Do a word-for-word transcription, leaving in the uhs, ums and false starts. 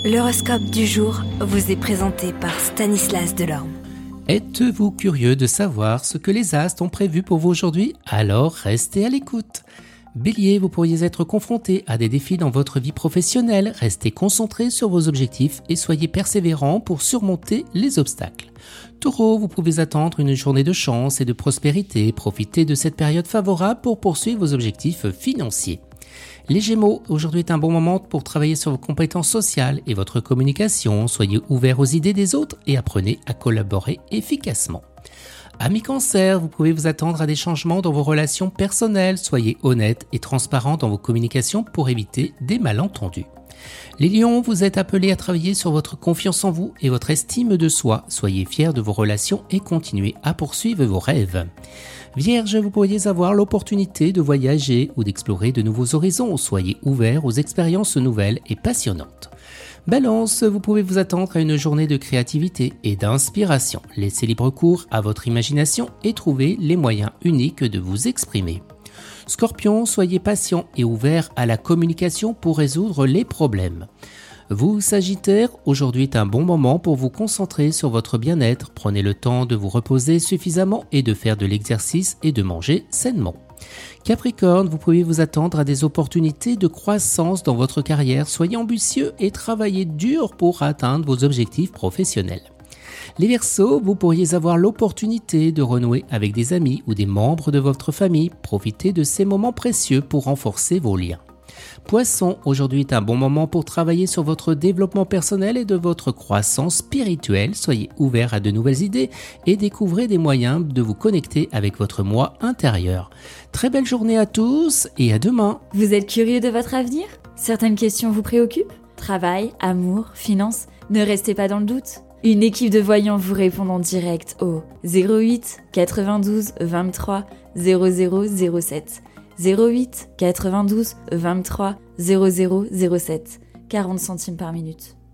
L'horoscope du jour vous est présenté par Stanislas Delorme. Êtes-vous curieux de savoir ce que les astres ont prévu pour vous aujourd'hui? Alors restez à l'écoute. Bélier, vous pourriez être confronté à des défis dans votre vie professionnelle. Restez concentré sur vos objectifs et soyez persévérant pour surmonter les obstacles. Taureau, vous pouvez attendre une journée de chance et de prospérité. Profitez de cette période favorable pour poursuivre vos objectifs financiers. Les Gémeaux, aujourd'hui est un bon moment pour travailler sur vos compétences sociales et votre communication. Soyez ouverts aux idées des autres et apprenez à collaborer efficacement. Amis Cancer, vous pouvez vous attendre à des changements dans vos relations personnelles. Soyez honnête et transparent dans vos communications pour éviter des malentendus. Les Lions, vous êtes appelés à travailler sur votre confiance en vous et votre estime de soi. Soyez fiers de vos relations et continuez à poursuivre vos rêves. Vierge, vous pourriez avoir l'opportunité de voyager ou d'explorer de nouveaux horizons. Soyez ouverts aux expériences nouvelles et passionnantes. Balance, vous pouvez vous attendre à une journée de créativité et d'inspiration. Laissez libre cours à votre imagination et trouvez les moyens uniques de vous exprimer. Scorpion, soyez patient et ouvert à la communication pour résoudre les problèmes. Vous, Sagittaire, aujourd'hui est un bon moment pour vous concentrer sur votre bien-être. Prenez le temps de vous reposer suffisamment et de faire de l'exercice et de manger sainement. Capricorne, vous pouvez vous attendre à des opportunités de croissance dans votre carrière. Soyez ambitieux et travaillez dur pour atteindre vos objectifs professionnels. Les Verseaux, vous pourriez avoir l'opportunité de renouer avec des amis ou des membres de votre famille. Profitez de ces moments précieux pour renforcer vos liens. Poisson, aujourd'hui est un bon moment pour travailler sur votre développement personnel et de votre croissance spirituelle. Soyez ouverts à de nouvelles idées et découvrez des moyens de vous connecter avec votre moi intérieur. Très belle journée à tous et à demain. Vous êtes curieux de votre avenir? Certaines questions vous préoccupent? Travail, amour, finances? Ne restez pas dans le doute. Une équipe de voyants vous répond en direct au zéro huit quatre-vingt-douze vingt-trois zéro zéro zéro sept. zéro huit quatre-vingt-douze vingt-trois zéro zéro zéro sept, quarante centimes par minute.